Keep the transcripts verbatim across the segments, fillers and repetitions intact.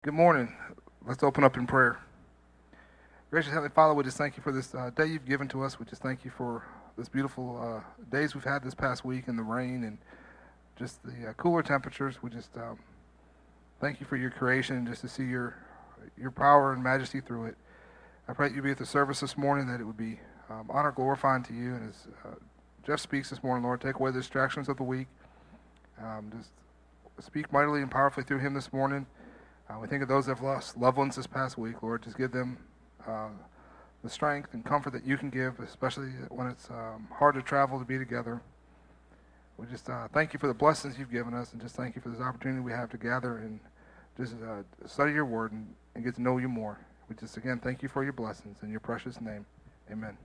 Good morning. Let's open up in prayer. Gracious Heavenly Father, we just thank you for this uh, day you've given to us. We just thank you for this beautiful uh, days we've had this past week and the rain and just the uh, cooler temperatures. We just um, thank you for your creation and just to see your your power and majesty through it. I pray that you be at the service this morning, that it would be um, honor glorifying to you. And as uh, Jeff speaks this morning, Lord, take away the distractions of the week. Um, just speak mightily and powerfully through him this morning. Uh, we think of those that have lost loved ones this past week, Lord. Just give them uh, the strength and comfort that you can give, especially when it's um, hard to travel to be together. We just uh, thank you for the blessings you've given us, and just thank you for this opportunity we have to gather and just uh, study your word and, and get to know you more. We just, again, thank you for your blessings. In your precious name, amen.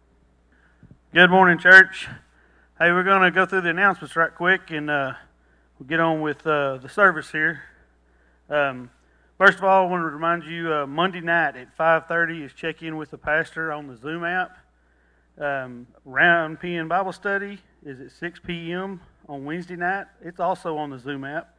Good morning, church. Hey, we're going to go through the announcements right quick, and uh, we'll get on with uh, the service here. Um, first of all, I want to remind you, uh, Monday night at five thirty is check-in with the pastor on the Zoom app. Um, Round Pen Bible Study is at six p.m. on Wednesday night. It's also on the Zoom app.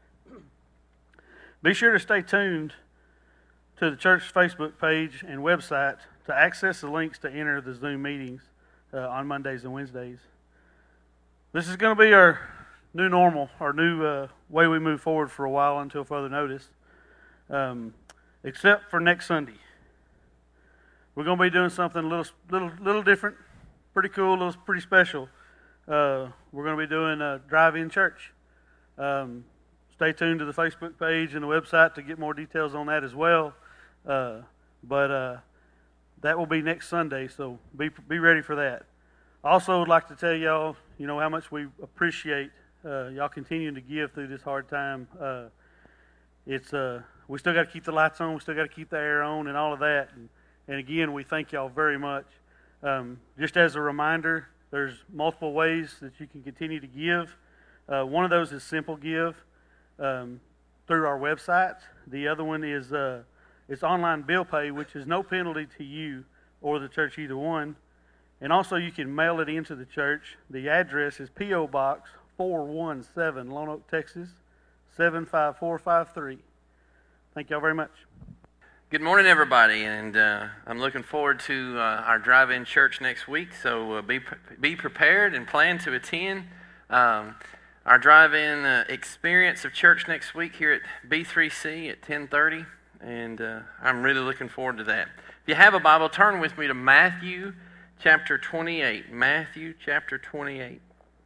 Be sure to stay tuned to the church Facebook page and website to access the links to enter the Zoom meetings uh, on Mondays and Wednesdays. This is going to be our new normal, our new uh, way we move forward for a while until further notice. Um, except for next Sunday. We're going to be doing something a little, little, little different, pretty cool, little, pretty special. Uh, we're going to be doing a drive-in church. Um, stay tuned to the Facebook page and the website to get more details on that as well. Uh, but uh, that will be next Sunday, so be be ready for that. I also would like to tell y'all, you know, how much we appreciate uh, y'all continuing to give through this hard time. Uh, it's uh, we still got to keep the lights on, we still got to keep the air on, and all of that. And, and again, we thank y'all very much. Um, just as a reminder, there's multiple ways that you can continue to give. Uh, one of those is Simple Give um, through our website. The other one is uh, it's online bill pay, which is no penalty to you or the church, either one. And also, you can mail it into the church. The address is P O Box four one seven, Lone Oak, Texas, seven five four five three. Thank y'all very much. Good morning, everybody, and uh, I'm looking forward to uh, our drive-in church next week, so uh, be be prepared and plan to attend um, our drive-in uh, experience of church next week here at B three C at ten thirty, and uh, I'm really looking forward to that. If you have a Bible, turn with me to Matthew chapter twenty-eight. Matthew chapter twenty-eight.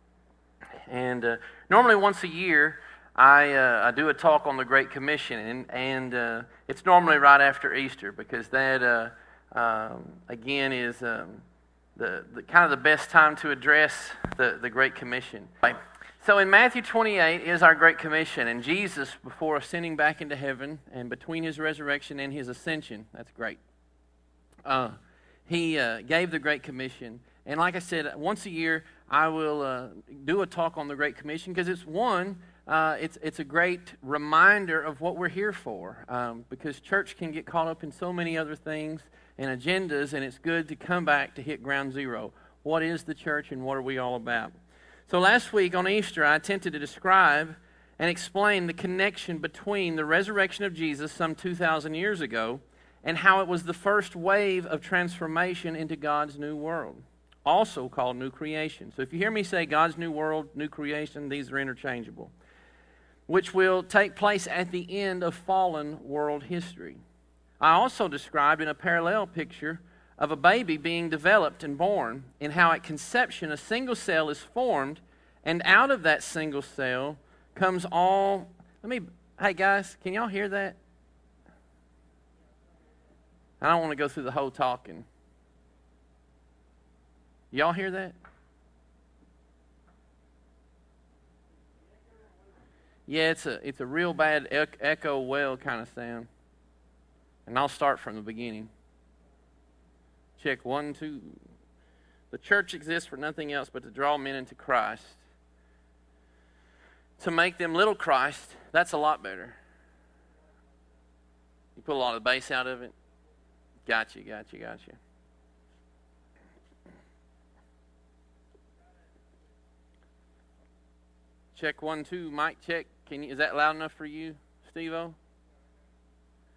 And uh, normally once a year, I uh, I do a talk on the Great Commission, and and uh, it's normally right after Easter, because that uh, um, again is um, the, the kind of the best time to address the, the Great Commission. So in Matthew twenty-eight is our Great Commission, and Jesus, before ascending back into heaven and between his resurrection and his ascension, that's great. Uh, he uh, gave the Great Commission, and like I said, once a year I will uh, do a talk on the Great Commission, because it's one. Uh, it's it's a great reminder of what we're here for, um, because church can get caught up in so many other things and agendas, and it's good to come back to hit ground zero. What is the church, and what are we all about? So last week on Easter, I attempted to describe and explain the connection between the resurrection of Jesus some two thousand years ago and how it was the first wave of transformation into God's new world, also called new creation. So if you hear me say God's new world, new creation, these are interchangeable, which will take place at the end of fallen world history. I also described in a parallel picture of a baby being developed and born, and how at conception a single cell is formed, and out of that single cell comes all... Let me... Hey guys, can y'all hear that? I don't want to go through the whole talking. Y'all hear that? Yeah, it's a it's a real bad echo well kind of sound. And I'll start from the beginning. Check one, two. The church exists for nothing else but to draw men into Christ. To make them little Christ, that's a lot better. You put a lot of the bass out of it. Gotcha, gotcha, gotcha. Check one, two. Mic check. Can you, is that loud enough for you, Steve-O?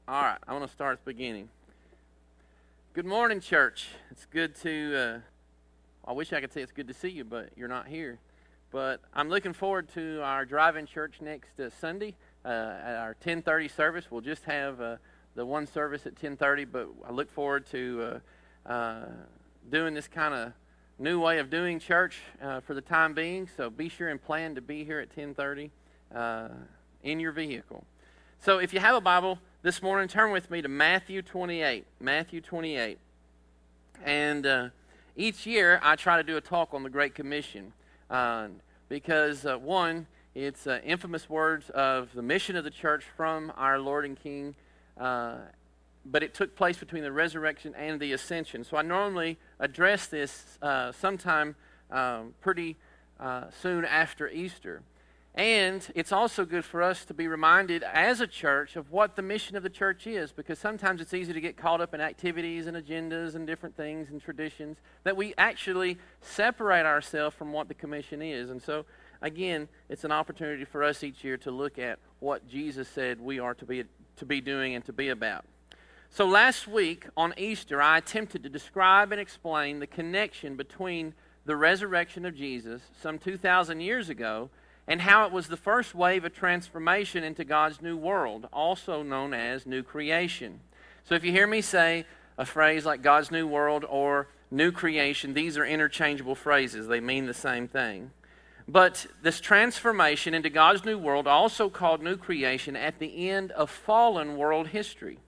All right, I want to start at the beginning. Good morning, church. It's good to, uh, I wish I could say it's good to see you, but you're not here. But I'm looking forward to our drive-in church next uh, Sunday uh, at our ten thirty service. We'll just have uh, the one service at ten thirty, but I look forward to uh, uh, doing this kind of new way of doing church uh, for the time being. So be sure and plan to be here at ten thirty uh, in your vehicle. So if you have a Bible this morning, turn with me to Matthew twenty-eight. Matthew twenty-eight. And uh, each year I try to do a talk on the Great Commission uh, because, uh, one, it's uh, infamous words of the mission of the church from our Lord and King, uh, but it took place between the resurrection and the ascension. So I normally address this uh, sometime um, pretty uh, soon after Easter. And it's also good for us to be reminded as a church of what the mission of the church is, because sometimes it's easy to get caught up in activities and agendas and different things and traditions, that we actually separate ourselves from what the commission is. And so, again, it's an opportunity for us each year to look at what Jesus said we are to be, to be doing and to be about. So last week on Easter, I attempted to describe and explain the connection between the resurrection of Jesus some two thousand years ago and how it was the first wave of transformation into God's new world, also known as new creation. So if you hear me say a phrase like God's new world or new creation, these are interchangeable phrases. They mean the same thing. But this transformation into God's new world, also called new creation, at the end of fallen world history.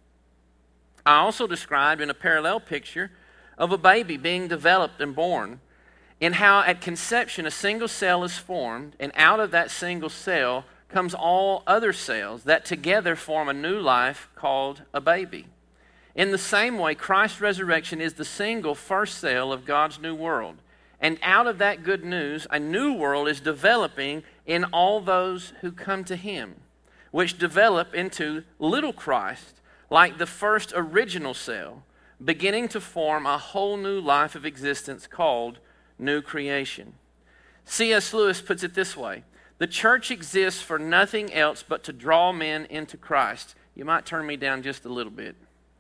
I also described in a parallel picture of a baby being developed and born, in how at conception a single cell is formed, and out of that single cell comes all other cells that together form a new life called a baby. In the same way, Christ's resurrection is the single first cell of God's new world. And out of that good news, a new world is developing in all those who come to Him, which develop into little Christ, like the first original cell, beginning to form a whole new life of existence called new creation. C S Lewis puts it this way: the church exists for nothing else but to draw men into Christ. You might turn me down just a little bit.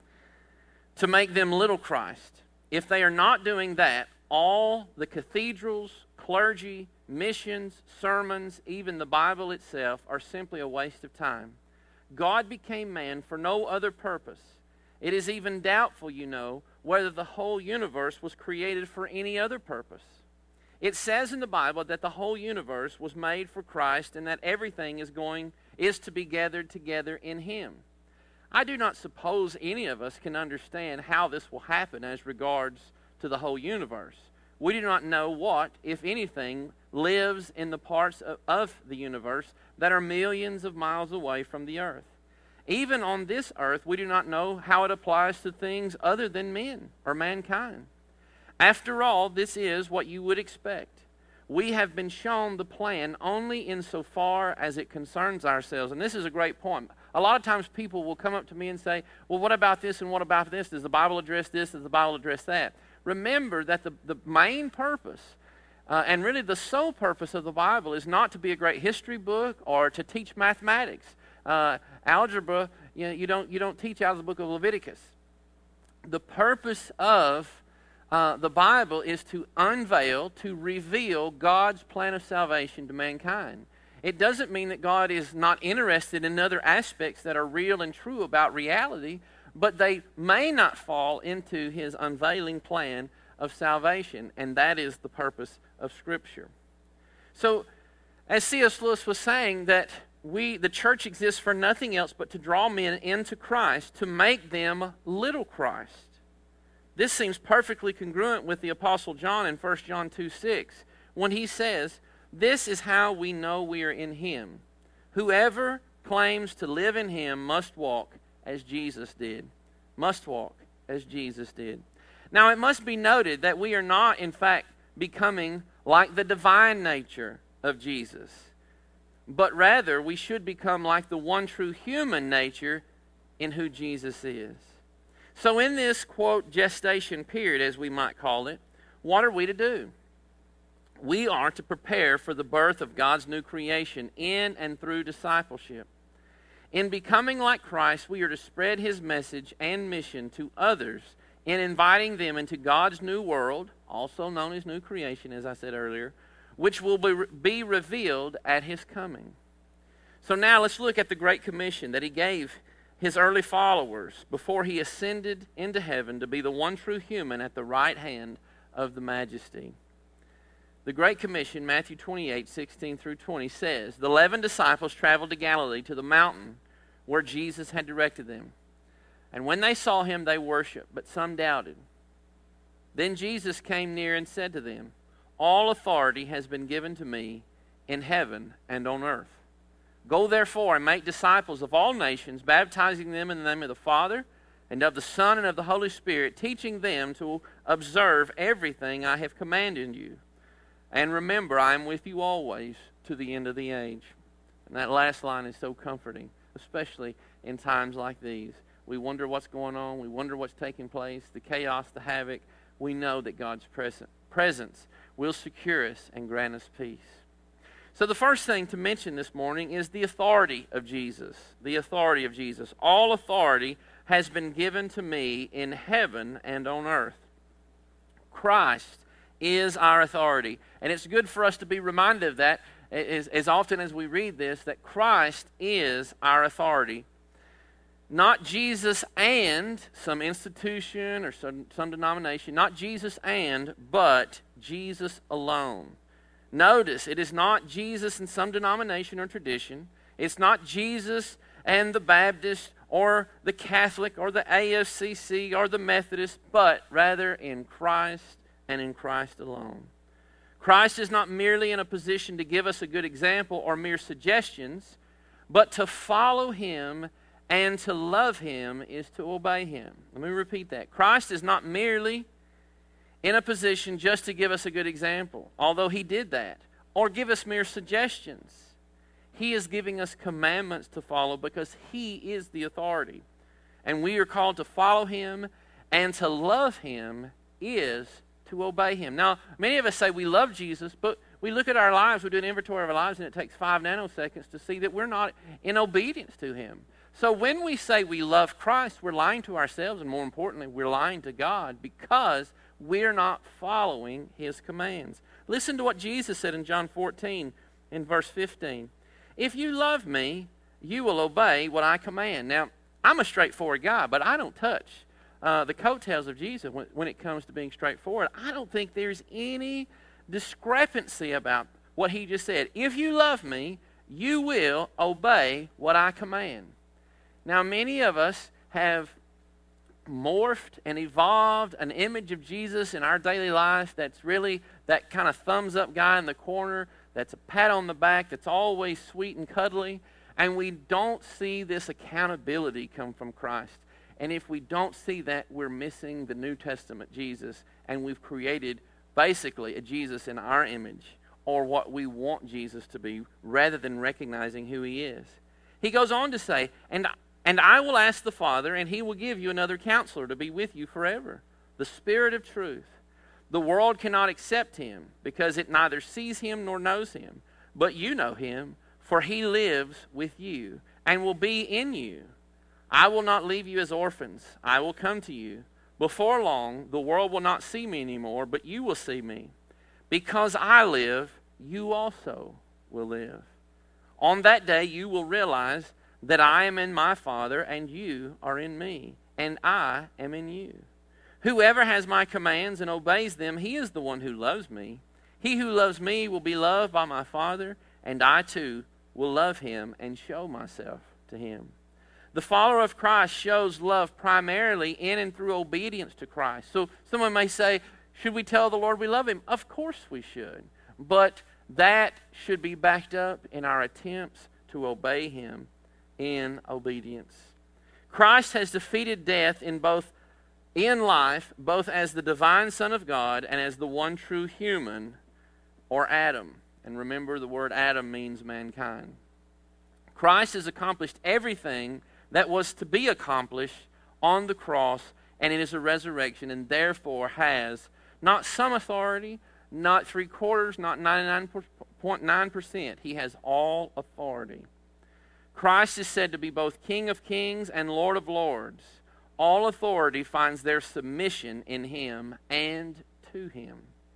To make them little Christ. If they are not doing that, all the cathedrals, clergy, missions, sermons, even the Bible itself are simply a waste of time. God became man for no other purpose. It is even doubtful, you know, whether the whole universe was created for any other purpose. It says in the Bible that the whole universe was made for Christ and that everything is going is to be gathered together in Him. I do not suppose any of us can understand how this will happen as regards to the whole universe. We do not know what, if anything, lives in the parts of, of the universe that are millions of miles away from the earth. Even on this earth, we do not know how it applies to things other than men or mankind. After all, this is what you would expect. We have been shown the plan only insofar as it concerns ourselves. And this is a great point. A lot of times people will come up to me and say, well, what about this and what about this? Does the Bible address this? Does the Bible address that? Remember that the, the main purpose uh, and really the sole purpose of the Bible is not to be a great history book or to teach mathematics. Uh, algebra, you know, you don't you don't teach out of the book of Leviticus. The purpose of uh, the Bible is to unveil, to reveal God's plan of salvation to mankind. It doesn't mean that God is not interested in other aspects that are real and true about reality, but they may not fall into His unveiling plan of salvation, and that is the purpose of Scripture. So, as C S Lewis was saying, that We, the church exists for nothing else but to draw men into Christ, to make them little Christ. This seems perfectly congruent with the Apostle John in First John two six, when he says, "This is how we know we are in Him. Whoever claims to live in Him must walk as Jesus did." Must walk as Jesus did. Now, it must be noted that we are not, in fact, becoming like the divine nature of Jesus, but rather we should become like the one true human nature in who Jesus is. So in this, quote, gestation period, as we might call it, what are we to do? We are to prepare for the birth of God's new creation in and through discipleship. In becoming like Christ, we are to spread his message and mission to others in inviting them into God's new world, also known as new creation, as I said earlier, which will be, be revealed at his coming. So now let's look at the Great Commission that he gave his early followers before he ascended into heaven to be the one true human at the right hand of the Majesty. The Great Commission, Matthew twenty-eight, sixteen through twenty, says, "The eleven disciples traveled to Galilee to the mountain where Jesus had directed them. And when they saw him, they worshipped, but some doubted. Then Jesus came near and said to them, 'All authority has been given to me in heaven and on earth. Go therefore and make disciples of all nations, baptizing them in the name of the Father and of the Son and of the Holy Spirit, teaching them to observe everything I have commanded you. And remember, I am with you always to the end of the age.'" And that last line is so comforting, especially in times like these. We wonder what's going on. We wonder what's taking place, the chaos, the havoc. We know that God's present, presence will secure us and grant us peace. So the first thing to mention this morning is the authority of Jesus. The authority of Jesus. All authority has been given to me in heaven and on earth. Christ is our authority. And it's good for us to be reminded of that as, as often as we read this, that Christ is our authority. Not Jesus and some institution or some, some denomination. Not Jesus and, but Jesus alone. Notice, it is not Jesus and some denomination or tradition. It's not Jesus and the Baptist or the Catholic or the A F C C or the Methodist, but rather in Christ and in Christ alone. Christ is not merely in a position to give us a good example or mere suggestions, but to follow him and to love him is to obey him. Let me repeat that. Christ is not merely in a position just to give us a good example, although he did that, or give us mere suggestions. He is giving us commandments to follow because he is the authority. And we are called to follow him, and to love him is to obey him. Now, many of us say we love Jesus, but we look at our lives, we do an inventory of our lives, and it takes five nanoseconds to see that we're not in obedience to him. So when we say we love Christ, we're lying to ourselves, and more importantly, we're lying to God because we're not following his commands. Listen to what Jesus said in John fourteen in verse fifteen. "If you love me, you will obey what I command." Now, I'm a straightforward guy, but I don't touch uh, the coattails of Jesus when, when it comes to being straightforward. I don't think there's any discrepancy about what he just said. If you love me, you will obey what I command. Now, many of us have morphed and evolved an image of Jesus in our daily life that's really that kind of thumbs up guy in the corner, that's a pat on the back, that's always sweet and cuddly, and we don't see this accountability come from Christ. And if we don't see that, we're missing the New Testament Jesus, and we've created basically a Jesus in our image, or what we want Jesus to be, rather than recognizing who he is. He goes on to say, and And I will ask the Father, and he will give you another counselor to be with you forever, the Spirit of truth. The world cannot accept him, because it neither sees him nor knows him. But you know him, for he lives with you, and will be in you. I will not leave you as orphans. I will come to you. Before long, the world will not see me anymore, but you will see me. Because I live, you also will live. On that day, you will realize that I am in my Father, and you are in me, and I am in you. Whoever has my commands and obeys them, he is the one who loves me. He who loves me will be loved by my Father, and I too will love him and show myself to him. The follower of Christ shows love primarily in and through obedience to Christ. So someone may say, should we tell the Lord we love him? Of course we should. But that should be backed up in our attempts to obey him in obedience. Christ has defeated death in both in life, both as the divine Son of God and as the one true human, or Adam. And remember, the word Adam means mankind. Christ has accomplished everything that was to be accomplished on the cross and in his resurrection, and therefore has not some authority, not three quarters, not ninety-nine point nine percent. He has all authority. Christ is said to be both King of kings and Lord of lords. All authority finds their submission in him and to him.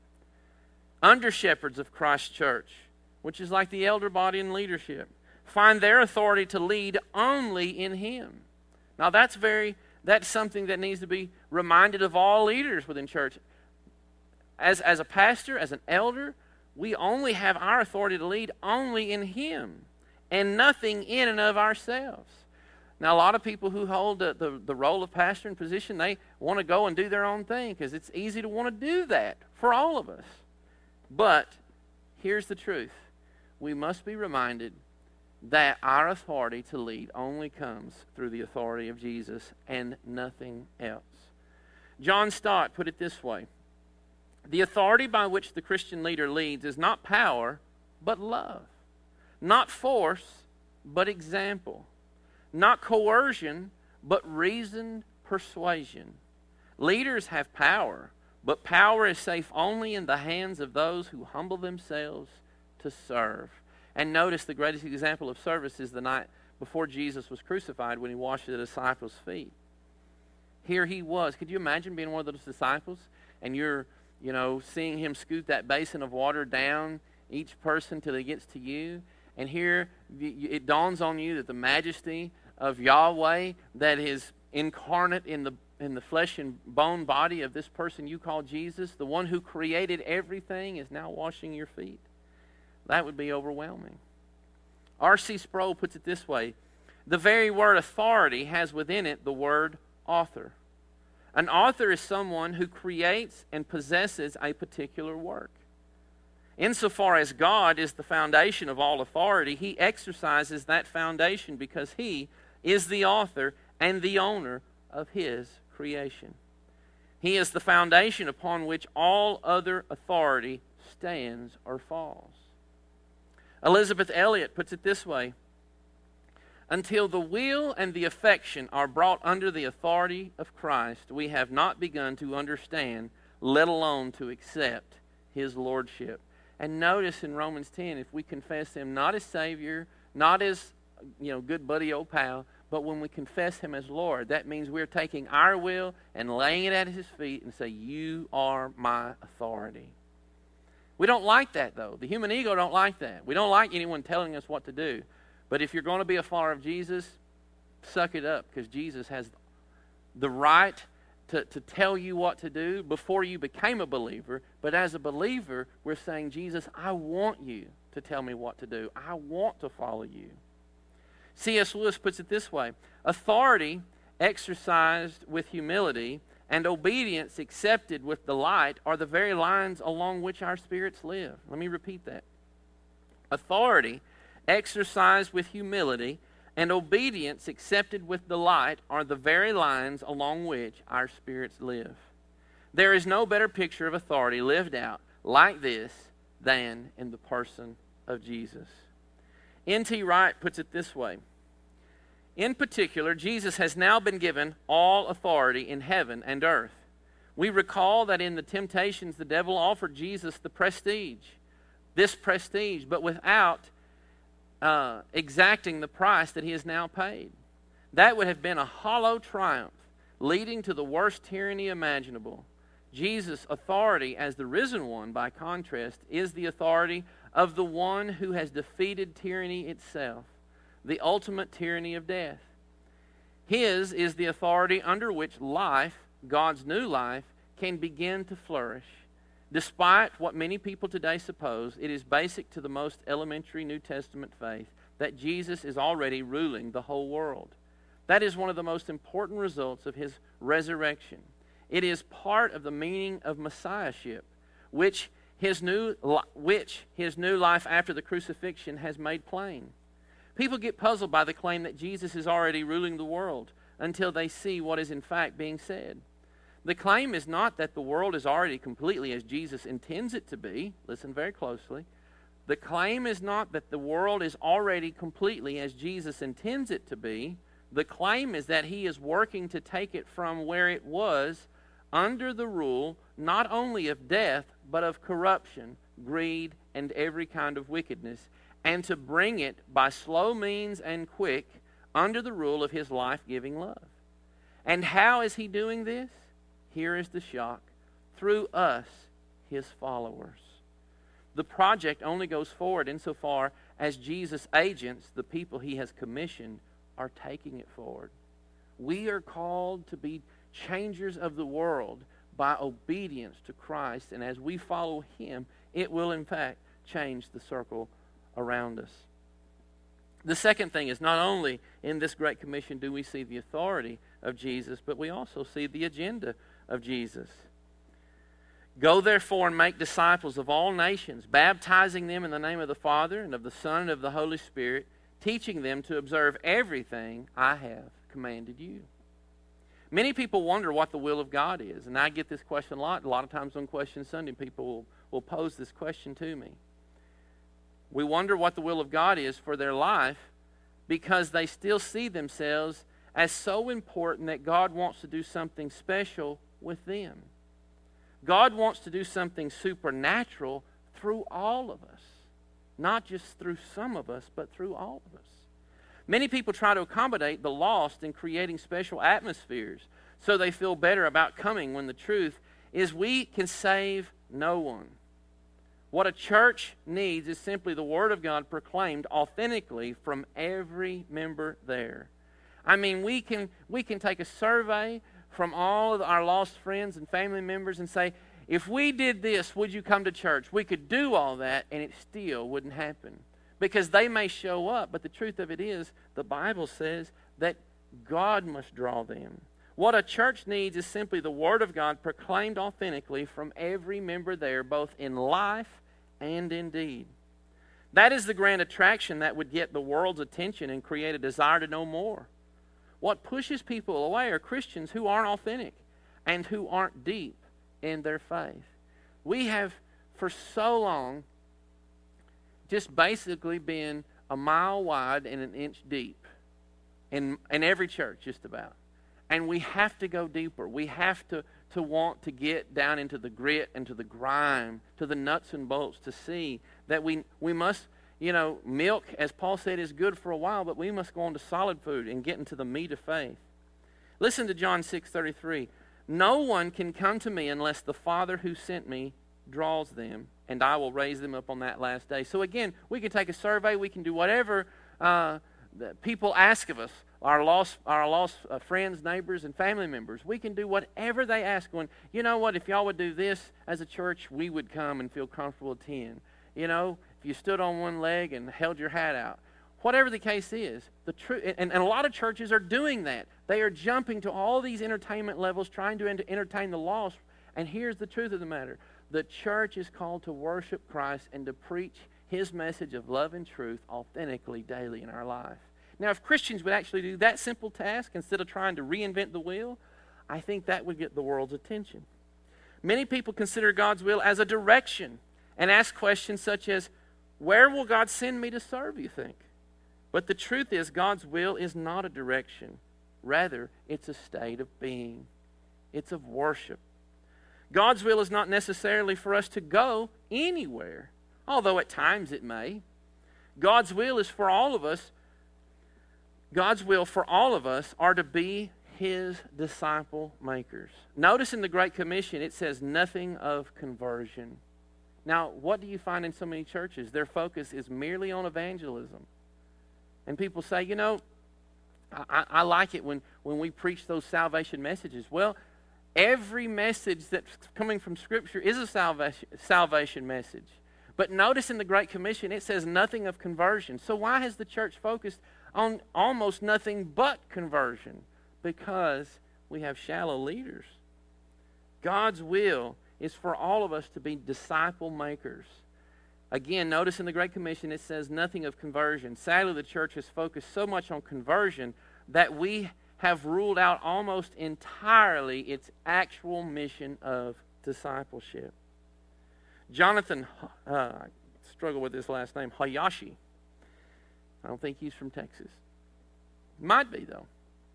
Under shepherds of Christ's church, which is like the elder body and leadership, find their authority to lead only in him. Now that's very that's something that needs to be reminded of all leaders within church. As, as a pastor, as an elder, we only have our authority to lead only in him and nothing in and of ourselves. Now, a lot of people who hold the, the, the role of pastor and position, they want to go and do their own thing because it's easy to want to do that for all of us. But here's the truth. We must be reminded that our authority to lead only comes through the authority of Jesus and nothing else. John Stott put it this way: the authority by which the Christian leader leads is not power, but love. Not force, but example. Not coercion, but reasoned persuasion. Leaders have power, but power is safe only in the hands of those who humble themselves to serve. And notice the greatest example of service is the night before Jesus was crucified when he washed the disciples' feet. Here he was. Could you imagine being one of those disciples and you're, you know, seeing him scoot that basin of water down each person till he gets to you? And here it dawns on you that the majesty of Yahweh that is incarnate in the in the flesh and bone body of this person you call Jesus, the one who created everything, is now washing your feet. That would be overwhelming. R C Sproul puts it this way: the very word authority has within it the word author. An author is someone who creates and possesses a particular work. Insofar as God is the foundation of all authority, he exercises that foundation because he is the author and the owner of his creation. He is the foundation upon which all other authority stands or falls. Elizabeth Elliot puts it this way: until the will and the affection are brought under the authority of Christ, we have not begun to understand, let alone to accept, his lordship. And notice in Romans ten, if we confess him not as Savior, not as, you know, good buddy old pal, but when we confess him as Lord, that means we're taking our will and laying it at his feet and say, you are my authority. We don't like that, though. The human ego don't like that. We don't like anyone telling us what to do. But if you're going to be a follower of Jesus, suck it up, because Jesus has the right to, to tell you what to do before you became a believer. But as a believer, we're saying, Jesus, I want you to tell me what to do. I want to follow you. C S Lewis puts it this way: authority exercised with humility and obedience accepted with delight are the very lines along which our spirits live. Let me repeat that. Authority exercised with humility and obedience accepted with delight are the very lines along which our spirits live. There is no better picture of authority lived out like this than in the person of Jesus. N T Wright puts it this way: in particular, Jesus has now been given all authority in heaven and earth. We recall that in the temptations, the devil offered Jesus the prestige, this prestige, but without uh, exacting the price that he has now paid. That would have been a hollow triumph, leading to the worst tyranny imaginable. Jesus' authority as the risen one, by contrast, is the authority of the one who has defeated tyranny itself, the ultimate tyranny of death. His is the authority under which life, God's new life, can begin to flourish. Despite what many people today suppose, it is basic to the most elementary New Testament faith that Jesus is already ruling the whole world. That is one of the most important results of his resurrection. It is part of the meaning of Messiahship, which his new, which his new life after the crucifixion has made plain. People get puzzled by the claim that Jesus is already ruling the world until they see what is in fact being said. The claim is not that the world is already completely as Jesus intends it to be. Listen very closely. The claim is not that the world is already completely as Jesus intends it to be. The claim is that he is working to take it from where it was under the rule not only of death, but of corruption, greed, and every kind of wickedness, and to bring it by slow means and quick under the rule of his life-giving love. And how is he doing this? Here is the shock. Through us, his followers. The project only goes forward insofar as Jesus' agents, the people he has commissioned, are taking it forward. We are called to be changers of the world by obedience to Christ, and as we follow him, it will in fact change the circle around us. The second thing is, not only in this Great Commission do we see the authority of Jesus, but we also see the agenda of Jesus. Go therefore and make disciples of all nations, baptizing them in the name of the Father and of the Son and of the Holy Spirit, teaching them to observe everything I have commanded you. Many people wonder what the will of God is, and I get this question a lot. A lot of times on Question Sunday, people will, will pose this question to me. We wonder what the will of God is for their life because they still see themselves as so important that God wants to do something special with them. God wants to do something supernatural through all of us. Not just through some of us, but through all of us. Many people try to accommodate the lost in creating special atmospheres so they feel better about coming, when the truth is we can save no one. What a church needs is simply the Word of God proclaimed authentically from every member there. I mean, we can we can take a survey from all of our lost friends and family members and say, if we did this, would you come to church? We could do all that and it still wouldn't happen. Because they may show up, but the truth of it is, the Bible says that God must draw them. What a church needs is simply the Word of God proclaimed authentically from every member there, both in life and in deed. That is the grand attraction that would get the world's attention and create a desire to know more. What pushes people away are Christians who aren't authentic and who aren't deep in their faith. We have, for so long, just basically been a mile wide and an inch deep in, in every church, just about. And we have to go deeper. We have to, to want to get down into the grit and to the grime, to the nuts and bolts, to see that we we must, you know, milk, as Paul said, is good for a while, but we must go on to solid food and get into the meat of faith. Listen to John six thirty-three. No one can come to me unless the Father who sent me draws them, and I will raise them up on that last day. So again, we can take a survey. We can do whatever uh, people ask of us, our lost, our lost uh, friends, neighbors, and family members. We can do whatever they ask. When, you know what, if y'all would do this as a church, we would come and feel comfortable attend. You know, if you stood on one leg and held your hat out. Whatever the case is, the truth, and, and a lot of churches are doing that. They are jumping to all these entertainment levels, trying to entertain the lost. And here's the truth of the matter. The church is called to worship Christ and to preach His message of love and truth authentically daily in our life. Now, if Christians would actually do that simple task instead of trying to reinvent the wheel, I think that would get the world's attention. Many people consider God's will as a direction and ask questions such as, where will God send me to serve, you think? But the truth is, God's will is not a direction. Rather, it's a state of being. It's of worship. God's will is not necessarily for us to go anywhere, although at times it may. God's will is for all of us. God's will for all of us are to be His disciple makers. Notice in the Great Commission it says nothing of conversion. Now, what do you find in so many churches? Their focus is merely on evangelism. And people say, you know, I, I like it when, when we preach those salvation messages. Well, every message that's coming from Scripture is a salvation, salvation message. But notice in the Great Commission it says nothing of conversion. So why has the church focused on almost nothing but conversion? Because we have shallow leaders. God's will is for all of us to be disciple makers. Again, notice in the Great Commission it says nothing of conversion. Sadly, the church has focused so much on conversion that we have ruled out almost entirely its actual mission of discipleship. Jonathan, uh, I struggle with his last name, Hayashi. I don't think he's from Texas. Might be, though.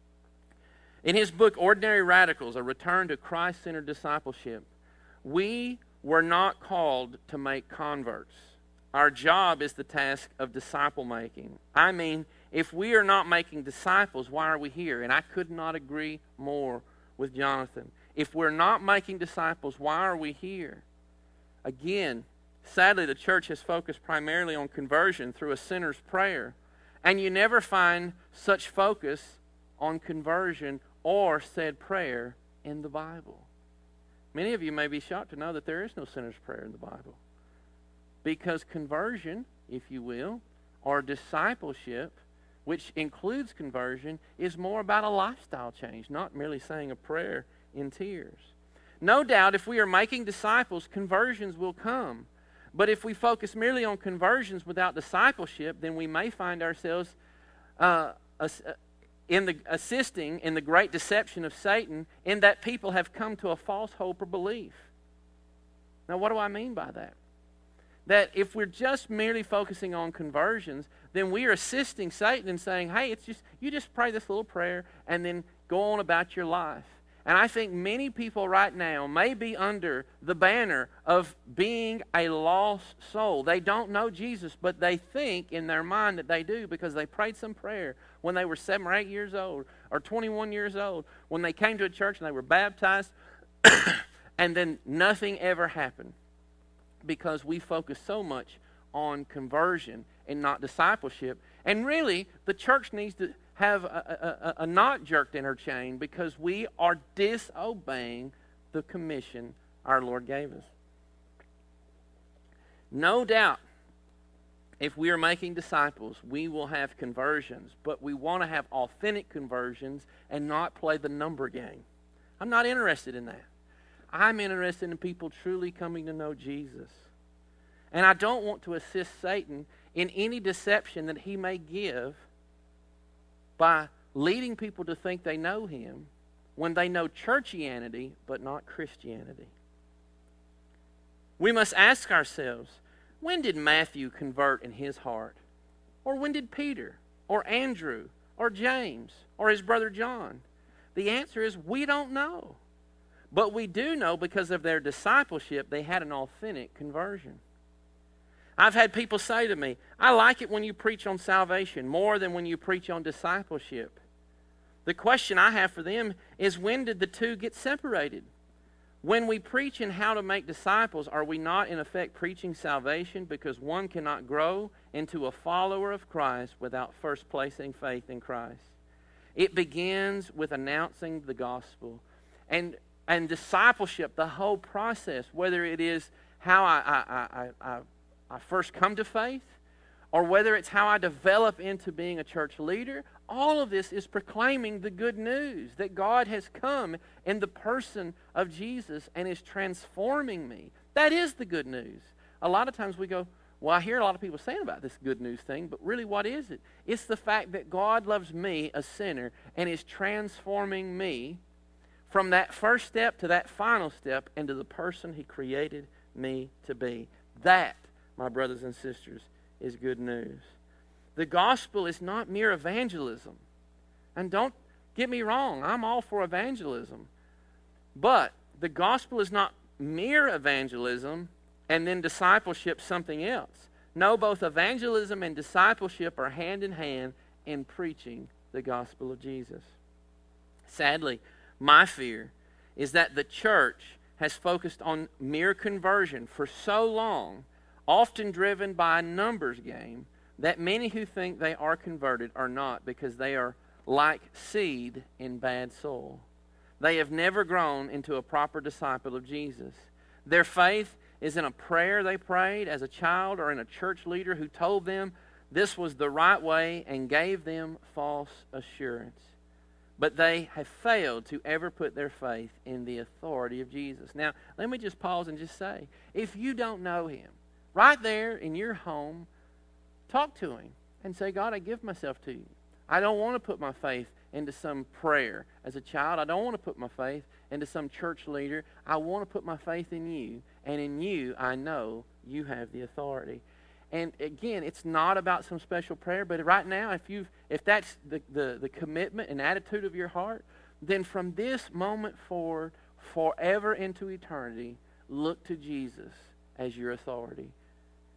In his book, Ordinary Radicals, A Return to Christ-Centered Discipleship, we were not called to make converts. our job is the task of disciple making. I mean, if we are not making disciples, why are we here? And I could not agree more with Jonathan. If we're not making disciples, why are we here? Again, sadly, the church has focused primarily on conversion through a sinner's prayer. And you never find such focus on conversion or said prayer in the Bible. Many of you may be shocked to know that there is no sinner's prayer in the Bible. Because conversion, if you will, or discipleship, which includes conversion, is more about a lifestyle change, not merely saying a prayer in tears. No doubt, if we are making disciples, conversions will come. But if we focus merely on conversions without discipleship, then we may find ourselves uh, in the, assisting in the great deception of Satan, in that people have come to a false hope or belief. Now, what do I mean by that? That if we're just merely focusing on conversions, then we are assisting Satan in saying, hey, it's just you just pray this little prayer and then go on about your life. And I think many people right now may be under the banner of being a lost soul. They don't know Jesus, but they think in their mind that they do because they prayed some prayer when they were seven or eight years old or twenty-one years old, when they came to a church and they were baptized, and then nothing ever happened because we focus so much on conversion and not discipleship. And really, the church needs to have a, a, a, a knot jerked in her chain because we are disobeying the commission our Lord gave us. No doubt, if we are making disciples, we will have conversions, but we want to have authentic conversions and not play the number game. I'm not interested in that. I'm interested in people truly coming to know Jesus. And I don't want to assist Satan in any deception that he may give by leading people to think they know him when they know churchianity but not Christianity. We must ask ourselves, when did Matthew convert in his heart? Or when did Peter, or Andrew, or James, or his brother John? The answer is we don't know. But we do know because of their discipleship, they had an authentic conversion. I've had people say to me, I like it when you preach on salvation more than when you preach on discipleship. The question I have for them is, when did the two get separated? When we preach in how to make disciples, are we not in effect preaching salvation because one cannot grow into a follower of Christ without first placing faith in Christ? It begins with announcing the gospel. And and discipleship, the whole process, whether it is how I, I, I, I, I first come to faith, or whether it's how I develop into being a church leader, all of this is proclaiming the good news that God has come in the person of Jesus and is transforming me. That is the good news. A lot of times we go, well, I hear a lot of people saying about this good news thing, but really what is it? It's the fact that God loves me, a sinner, and is transforming me from that first step to that final step into the person He created me to be. That, my brothers and sisters, is good news. The gospel is not mere evangelism. And don't get me wrong, I'm all for evangelism. But the gospel is not mere evangelism and then discipleship something else. No, both evangelism and discipleship are hand in hand in preaching the gospel of Jesus. Sadly, my fear is that the church has focused on mere conversion for so long, often driven by a numbers game, that many who think they are converted are not, because they are like seed in bad soil. They have never grown into a proper disciple of Jesus. Their faith is in a prayer they prayed as a child or in a church leader who told them this was the right way and gave them false assurance. But they have failed to ever put their faith in the authority of Jesus. Now, let me just pause and just say, if you don't know Him, right there in your home, talk to Him and say, God, I give myself to you. I don't want to put my faith into some prayer. As a child, I don't want to put my faith into some church leader. I want to put my faith in you. And in you, I know you have the authority. And again, it's not about some special prayer, but right now, if you if that's the, the, the commitment and attitude of your heart, then from this moment forward, forever into eternity, look to Jesus as your authority.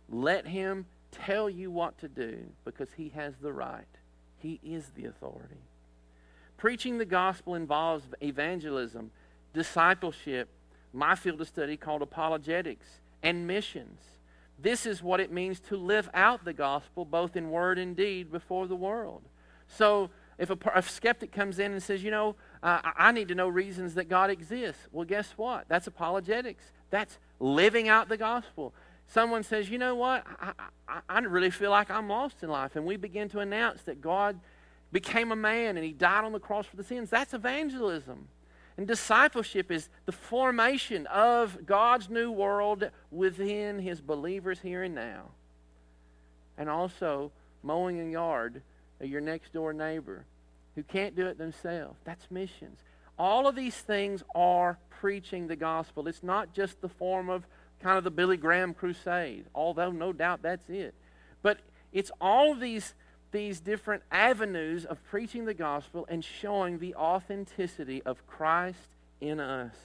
Let him tell you what to do because he has the right. He is the authority. Preaching the gospel involves evangelism, discipleship, my field of study called apologetics, and missions. This is what it means to live out the gospel both in word and deed before the world. So if a, a skeptic comes in and says, you know, uh, I need to know reasons that God exists. Well, guess what? That's apologetics. That's living out the gospel. Someone says, you know what? I, I, I really feel like I'm lost in life. And we begin to announce that God became a man and he died on the cross for the sins. That's evangelism. And discipleship is the formation of God's new world within his believers here and now. And also mowing a yard of your next door neighbor who can't do it themselves. That's missions. All of these things are preaching the gospel. It's not just the form of kind of the Billy Graham crusade, although no doubt that's it. But it's all of these, these different avenues of preaching the gospel and showing the authenticity of Christ in us.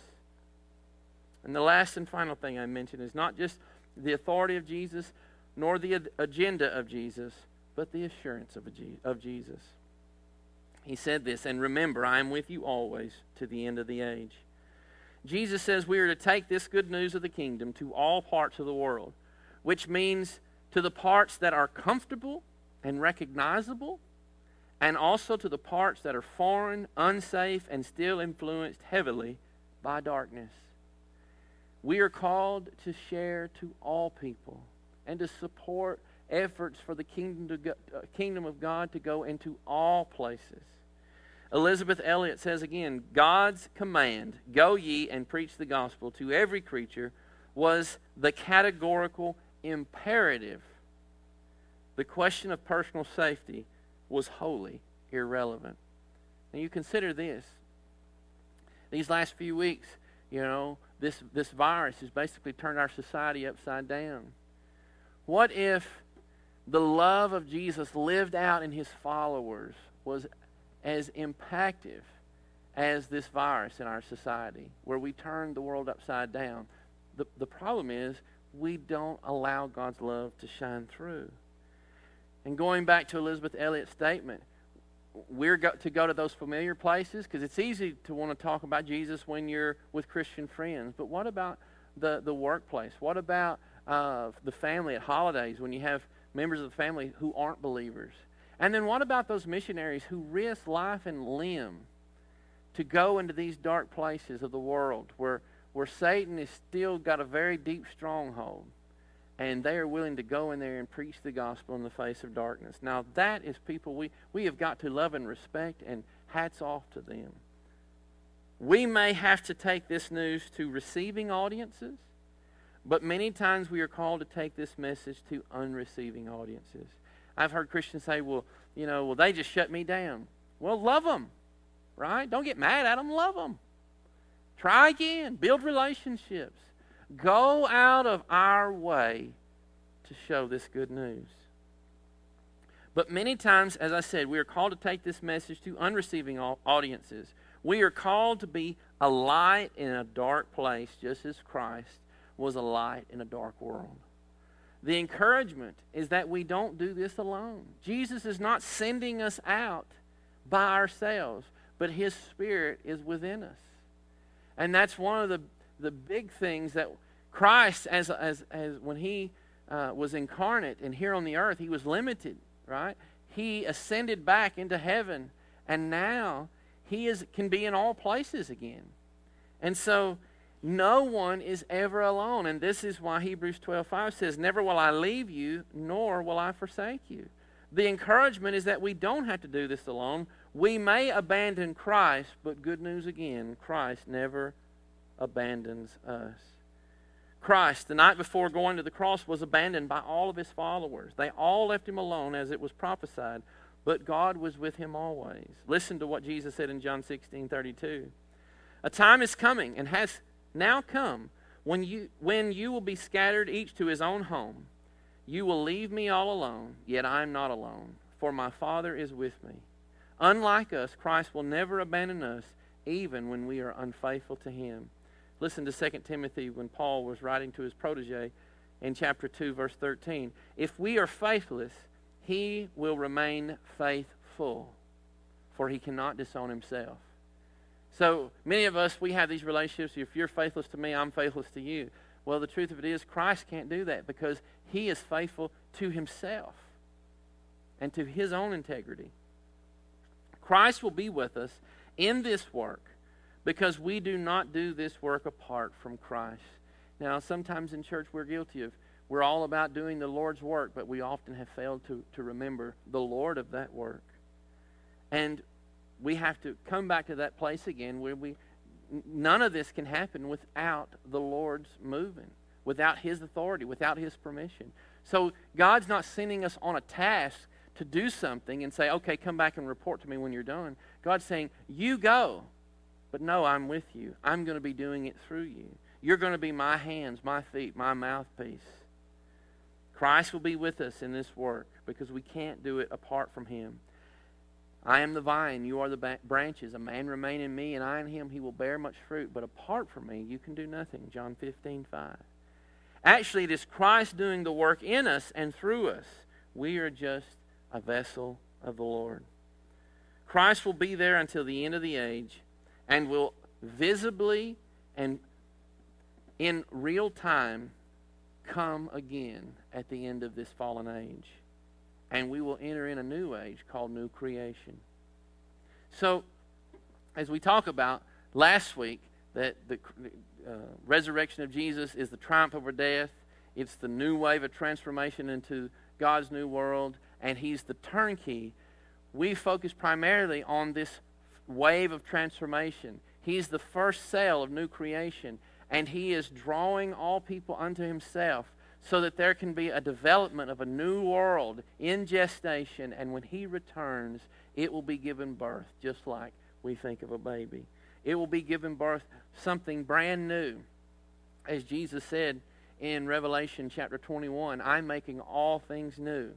And the last and final thing I mentioned is not just the authority of Jesus, nor the agenda of Jesus, but the assurance of, of Jesus. He said this, and remember, I am with you always to the end of the age. Jesus says we are to take this good news of the kingdom to all parts of the world, which means to the parts that are comfortable and recognizable, and also to the parts that are foreign, unsafe, and still influenced heavily by darkness. We are called to share to all people and to support efforts for the kingdom, to go, uh, kingdom of God to go into all places. Elizabeth Elliot says again, God's command, go ye and preach the gospel to every creature, was the categorical imperative. The question of personal safety was wholly irrelevant. Now you consider this. These last few weeks, you know, this, this virus has basically turned our society upside down. What if the love of Jesus lived out in his followers was as impactful as this virus in our society, where we turn the world upside down? The, the problem is we don't allow God's love to shine through. And going back to Elizabeth Elliot's statement, we're go, to go to those familiar places, because it's easy to want to talk about Jesus when you're with Christian friends, but what about the, the workplace? What about uh, the family at holidays when you have members of the family who aren't believers? And then what about those missionaries who risk life and limb to go into these dark places of the world where, where Satan has still got a very deep stronghold, and they are willing to go in there and preach the gospel in the face of darkness? Now that is people we, we have got to love and respect, and hats off to them. We may have to take this news to receiving audiences, but many times we are called to take this message to unreceiving audiences. I've heard Christians say, well, you know, well, they just shut me down. Well, love them, right? Don't get mad at them. Love them. Try again. Build relationships. Go out of our way to show this good news. But many times, as I said, we are called to take this message to unreceiving audiences. We are called to be a light in a dark place, just as Christ was a light in a dark world. The encouragement is that we don't do this alone. Jesus is not sending us out by ourselves, but his Spirit is within us. And that's one of the, the big things that Christ, as, as, as when he uh, was incarnate and here on the earth, he was limited, right? He ascended back into heaven, and now he is can be in all places again. And so no one is ever alone. And this is why Hebrews twelve five says, never will I leave you, nor will I forsake you. The encouragement is that we don't have to do this alone. We may abandon Christ, but good news again, Christ never abandons us. Christ, the night before going to the cross, was abandoned by all of his followers. They all left him alone, as it was prophesied, but God was with him always. Listen to what Jesus said in John sixteen thirty-two. A time is coming, and has now come, when you when you will be scattered each to his own home. You will leave me all alone, yet I am not alone, for my Father is with me. Unlike us, Christ will never abandon us, even when we are unfaithful to him. Listen to Second Timothy when Paul was writing to his protege. in chapter two, verse thirteen. If we are faithless, he will remain faithful, for he cannot disown himself. So many of us, we have these relationships. If you're faithless to me, I'm faithless to you. Well, the truth of it is, Christ can't do that because he is faithful to himself and to his own integrity. Christ will be with us in this work because we do not do this work apart from Christ. Now, sometimes in church we're guilty of, we're all about doing the Lord's work, but we often have failed to, to remember the Lord of that work. And we have to come back to that place again where we, none of this can happen without the Lord's moving, without his authority, without his permission. So God's not sending us on a task to do something and say, okay, come back and report to me when you're done. God's saying, you go, but no, I'm with you. I'm going to be doing it through you. You're going to be my hands, my feet, my mouthpiece. Christ will be with us in this work because we can't do it apart from him. I am the vine, you are the branches. A man remain in me, and I in him, he will bear much fruit. But apart from me, you can do nothing. John fifteen five. Actually, it is Christ doing the work in us and through us. We are just a vessel of the Lord. Christ will be there until the end of the age and will visibly and in real time come again at the end of this fallen age. And we will enter in a new age called new creation. So, as we talk about last week, that the uh, resurrection of Jesus is the triumph over death. It's the new wave of transformation into God's new world, and he's the turnkey. We focus primarily on this wave of transformation. He's the first sail of new creation, and he is drawing all people unto himself, so that there can be a development of a new world in gestation, and when he returns, it will be given birth, just like we think of a baby. It will be given birth something brand new. As Jesus said in Revelation chapter twenty-one, I'm making all things new.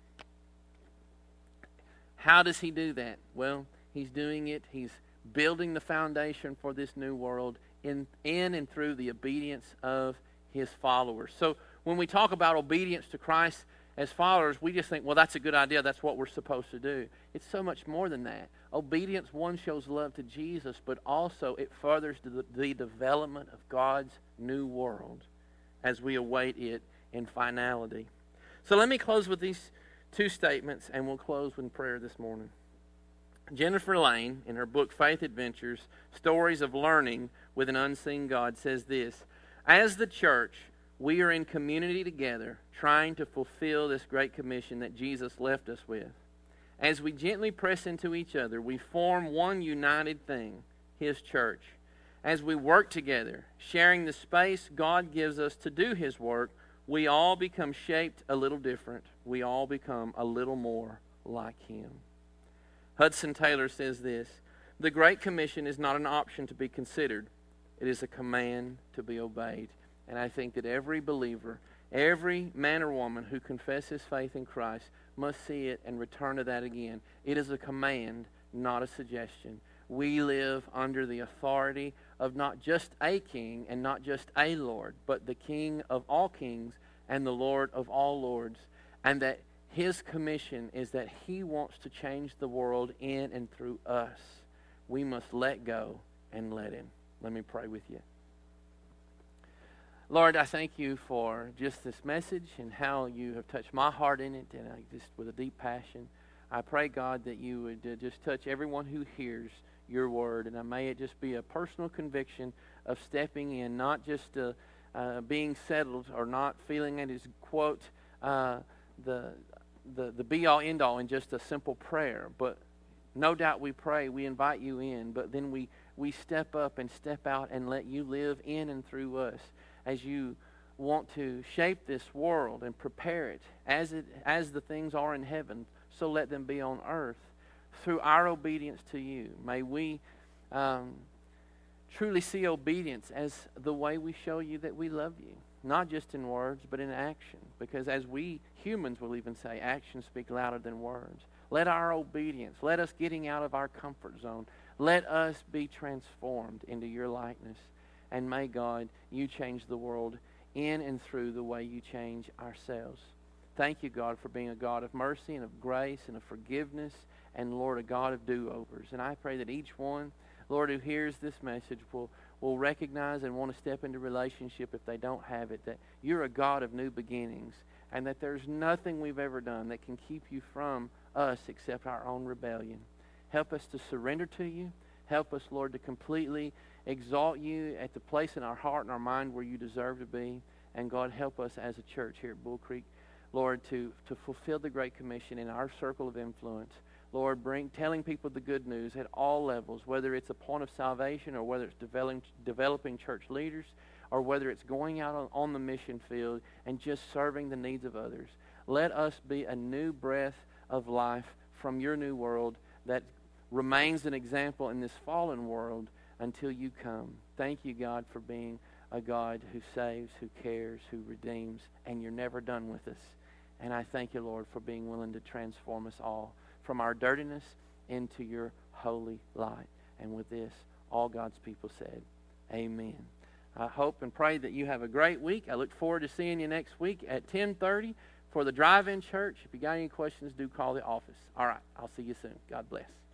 How does he do that? Well, he's doing it, he's building the foundation for this new world in, in and through the obedience of his followers. So, when we talk about obedience to Christ as followers, we just think, well, that's a good idea. That's what we're supposed to do. It's so much more than that. Obedience, one, shows love to Jesus, but also it furthers the, the development of God's new world as we await it in finality. So let me close with these two statements, and we'll close with prayer this morning. Jennifer Lane, in her book Faith Adventures, Stories of Learning with an Unseen God, says this: as the church, we are in community together, trying to fulfill this great commission that Jesus left us with. As we gently press into each other, we form one united thing, his church. As we work together, sharing the space God gives us to do his work, we all become shaped a little different. We all become a little more like him. Hudson Taylor says this: the Great Commission is not an option to be considered. It is a command to be obeyed. And I think that every believer, every man or woman who confesses faith in Christ must see it and return to that again. It is a command, not a suggestion. We live under the authority of not just a king and not just a Lord, but the King of all kings and the Lord of all lords. And that his commission is that he wants to change the world in and through us. We must let go and let him. Let me pray with you. Lord, I thank you for just this message and how you have touched my heart in it, and I just with a deep passion. I pray, God, that you would uh, just touch everyone who hears your word, and may it just be a personal conviction of stepping in, not just uh, uh, being settled or not feeling it is, quote, uh, the, the, the be-all, end-all in just a simple prayer. But no doubt we pray, we invite you in, but then we, we step up and step out and let you live in and through us as you want to shape this world and prepare it as it as the things are in heaven, so let them be on earth through our obedience to you. May we um, truly see obedience as the way we show you that we love you, not just in words, but in action. Because as we humans will even say, actions speak louder than words. Let our obedience, let us getting out of our comfort zone, let us be transformed into your likeness. And may, God, you change the world in and through the way you change ourselves. Thank you, God, for being a God of mercy and of grace and of forgiveness, and, Lord, a God of do-overs. And I pray that each one, Lord, who hears this message will, will recognize and want to step into relationship if they don't have it, that you're a God of new beginnings, and that there's nothing we've ever done that can keep you from us except our own rebellion. Help us to surrender to you. Help us, Lord, to completely exalt you at the place in our heart and our mind where you deserve to be. And God, help us as a church here at Bull Creek, Lord, to, to fulfill the Great Commission in our circle of influence. Lord, bring telling people the good news at all levels, whether it's a point of salvation or whether it's developing, developing church leaders or whether it's going out on, on the mission field and just serving the needs of others. Let us be a new breath of life from your new world that remains an example in this fallen world until you come. Thank you, God, for being a God who saves, who cares, who redeems, and you're never done with us. And I thank you, Lord, for being willing to transform us all from our dirtiness into your holy light. And with this, all God's people said, amen. I hope and pray that you have a great week. I look forward to seeing you next week at ten thirty for the drive-in church. If you got any questions, do call the office. All right, I'll see you soon. God bless.